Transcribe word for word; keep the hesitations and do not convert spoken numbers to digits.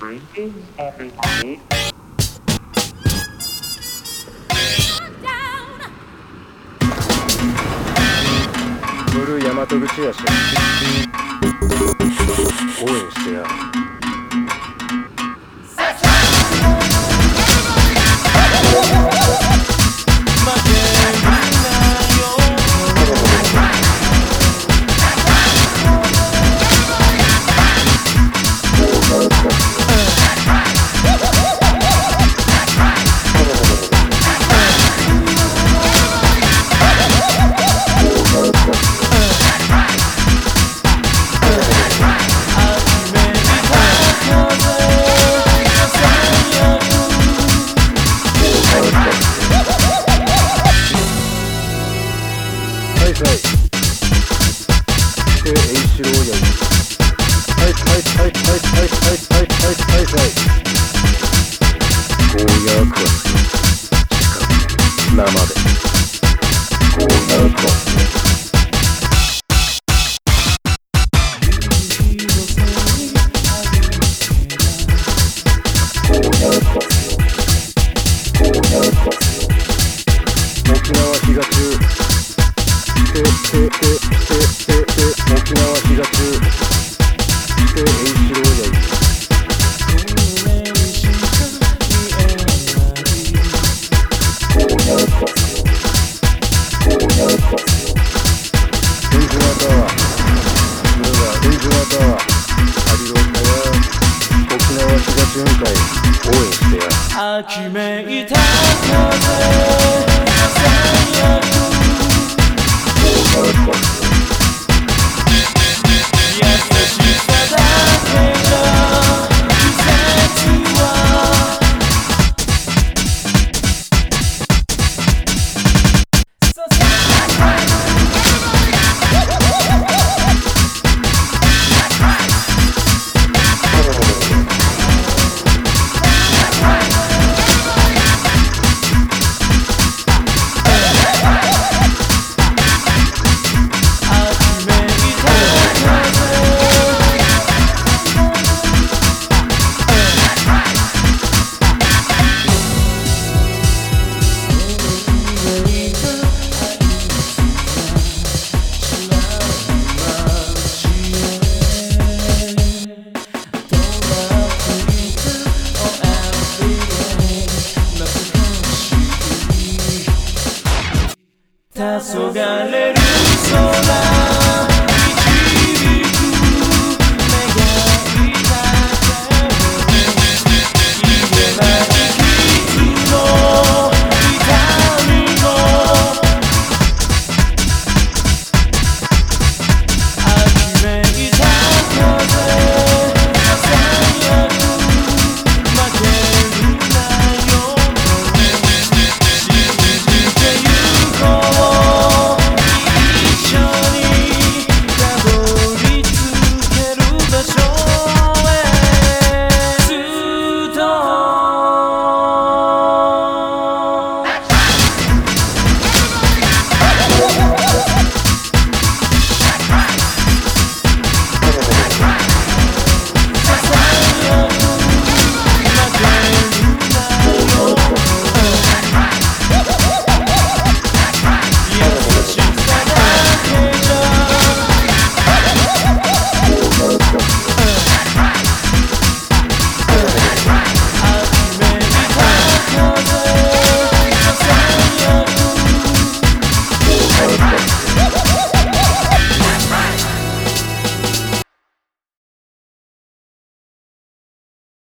Greetings, everybody. ブルー大和口やし応援してや。はいはい。で、円四郎やり。はいはいはいはいはいはいはいはいはいはい。ゴーヤークワス。しかも生で。ゴーヤークワス。沖縄比嘉中てててててて沖縄比嘉中て円四郎やい。レンズワタワそれはレンズワタワハリロータや沖縄比嘉巡回応援してや。 秋めいた風黄昏れる空